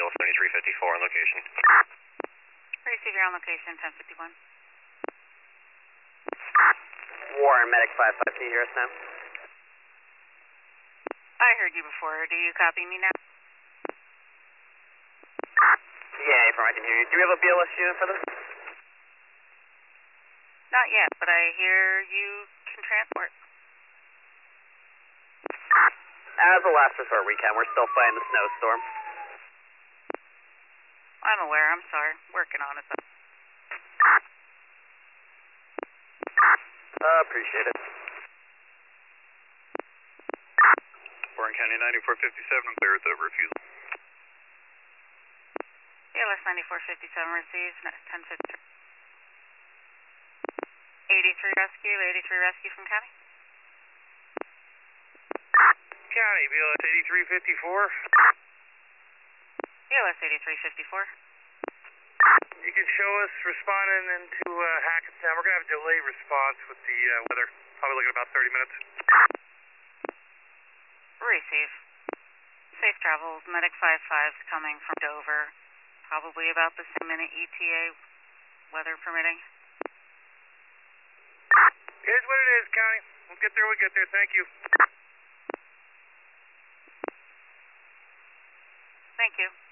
Eagle 7354 on location. Receive, you're on location, 1051. Warren, Medic 55, can you hear us now? I heard you before. Do you copy me now? Yeah, I can hear you. Do we have a BLS unit for this? Not yet, but I hear you can transport. As a last resort, we can. We're still fighting the snowstorm. I'm aware. I'm sorry. Working on it, though. Appreciate it. Warren County 9457, I'm clear with over refusal. ALS 9457 receives, 1053. 83 rescue from County. County, BLS 8354. ALS 8354. You can show us responding into Hackettstown. We're going to have a delayed response with the weather. Probably looking at about 30 minutes. Receive. Safe travels. Medic 55's coming from Dover. Probably about the same minute ETA, weather permitting. It is what it is, County. We'll get there. Thank you. Thank you.